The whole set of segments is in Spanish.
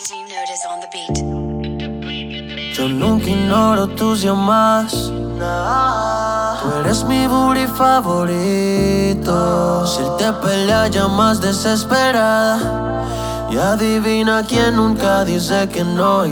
Team Notice on the beat. Yo nunca ignoro tus llamadas. Tú eres mi booty favorito. Si él te pelea llamas desesperada. Y adivina quién nunca dice que no. Y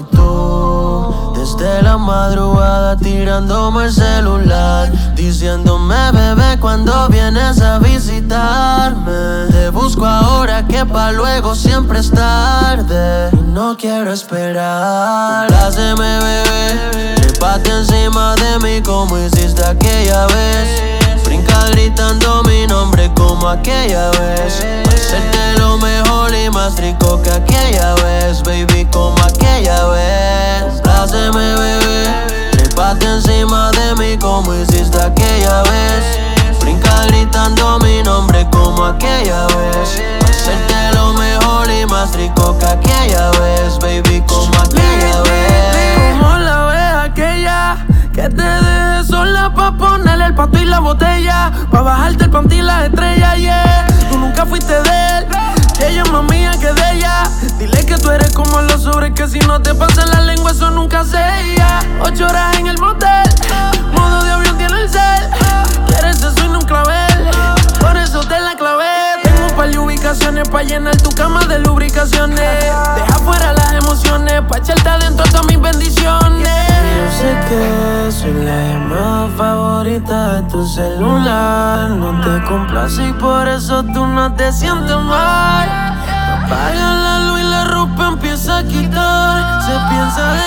tú, desde la madrugada tirándome el celular, diciéndome bebé cuando vienes a visitarme. Te busco ahora que pa' luego siempre es tarde. Y no quiero esperar. Compláceme bebé, trépate encima de mí como hiciste aquella vez. Brinca gritando mi nombre como aquella vez. Hacerte lo mejor y más rico que aquella vez, baby, como aquella vez. Compláceme bebé, trépate encima de mí como hiciste aquella vez. Brinca gritando mi nombre como aquella vez. Hacerte lo mejor y más rico que aquella vez, baby, como aquella vez. Como la vez aquella que te dejé sola pa' ponerle el pato y la botella, pa' bajarte el panty y la estrella, yeah. Tú nunca fuiste de él, que ella es más mía que de ella. Dile que tú eres como los sobres, que si no te pasan la lengua eso nunca se iba. 8 horas en el motel, modo de avión tiene el cel. Quieres eso y no un clavel, por eso te la clavé. Tengo un par de ubicaciones pa' llenar tu cama de lubricaciones. Deja fuera las emociones, pa' echarte adentro todas mis bendiciones. Yo sé que soy la llamada favorita de tu celular. No te complace y por eso tú no te sientes mal. Apaga la luz y la ropa empieza a quitar. Se piensa de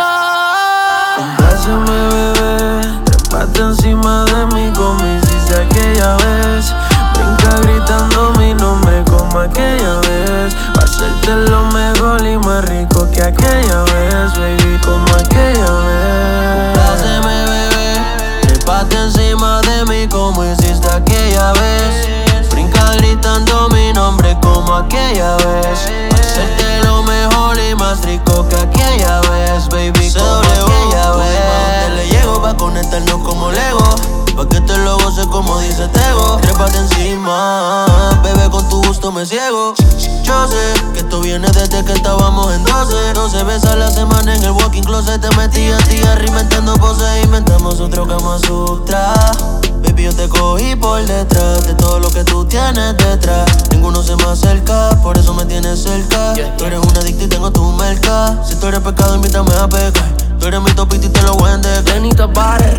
quitar. Compláceme bebé, trépate encima de mí como hiciste aquella vez. Brinca gritando mi nombre como aquella vez. Pa' hacerte lo mejor y más rico que aquella vez, baby, como aquella vez. Compláceme bebé, trépate encima de mí como hiciste aquella vez. Brinca gritando mi nombre como aquella vez. Pa' hacerte lo mejor y más rico que aquella vez, baby, como aquella vez. Donde le llego pa' conectarnos como Lego, pa' que te lo goce como dice Tego. Trépate encima, bebé, con tu gusto me ciego. Yo sé que esto viene desde que estábamos en 12 veces a la semana en el walking closet. Te metí a ti inventando poses, inventamos otro Kama Sutra. Baby, yo te cogí por detrás de todo lo que tú tienes detrás. Ninguno se me acerca, por eso me tienes cerca. Tú eres un adicto y tengo tu merca. Si tú eres pecado, invítame a pecar. Tú eres mi topito y te lo voy a entregar. Benito Bares.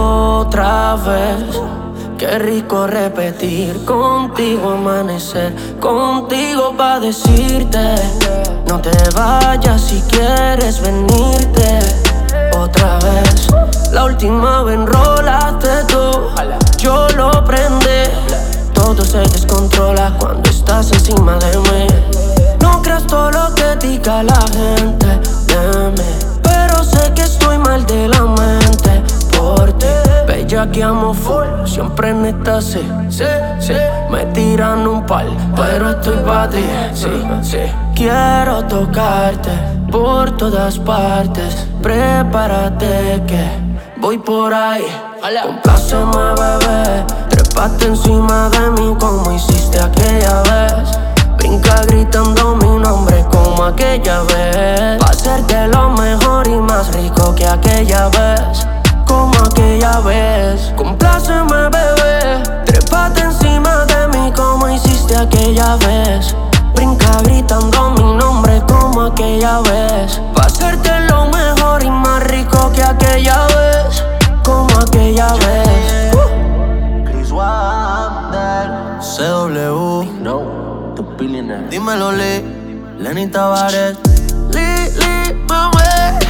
Otra vez, qué rico repetir, contigo amanecer, contigo pa' decirte no te vayas si quieres venirte. Otra vez, la última vez enrolaste tú, yo lo prendí. Todo se descontrola cuando estás encima de mí. No creas todo lo que diga la gente de mí, pero sé que estoy mal de la mente por ti. Bellaqueamos full, siempre en esta sí. Me tiran un pal, pero estoy pa' ti, sí. Quiero tocarte por todas partes. Prepárate que voy por ahí. Compláceme bebé, trépate encima de mí como hiciste aquella vez. Brinca gritando mi nombre como aquella vez. Pa' hacerte lo mejor y más rico que aquella vez, como aquella vez. Compláceme bebé, trépate encima de mí como hiciste aquella vez. Brinca gritando mi nombre como aquella vez. Pa' hacerte lo mejor y más rico que aquella vez, como aquella vez. Chris Wander, CW, no, the billionaire. dímelo Lee, Lenny Tavares. Li, mame.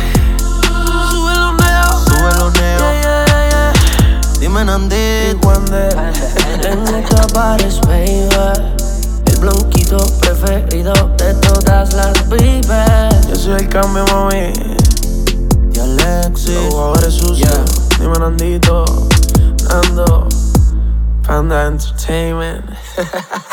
Sube los neos. Sube los neos. Yeah. Dime Nandito. Lenny Tavares, baby. El blanquito preferido de todas las pibes. Yo soy el cambio, mami. Y Alexis. Los jugadores sucios. Dime Nandito, Nando, Panda Entertainment.